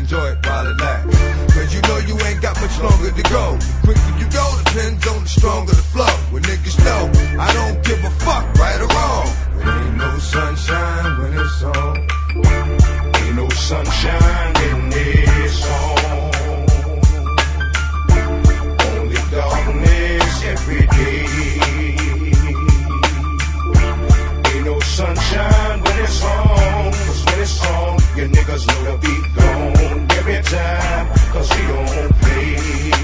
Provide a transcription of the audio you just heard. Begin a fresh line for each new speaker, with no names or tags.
enjoy it while it lasts. Cause you know you ain't got much longer to go. The quicker you go, depends on the stronger the flow. When niggas know, I don't give a fuck, right or wrong. There ain't no sunshine when it's on.
Ain't no sunshine in this song. Only darkness every day. Ain't no sunshine when it's on. Cause when it's on, your niggas know the beat gone every time. Cause we don't play.